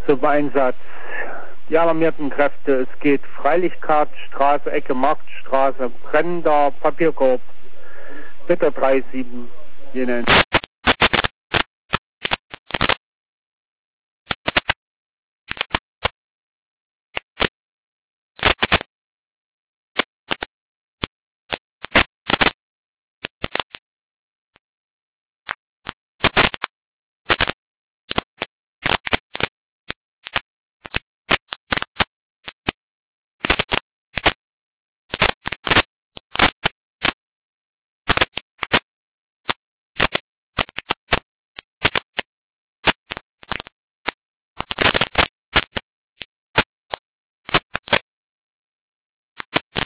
zum Einsatz. Die alarmierten Kräfte, es geht Freilichkeitsstraße, Ecke Marktstraße, brennender Papierkorb, bitte 37 jenen.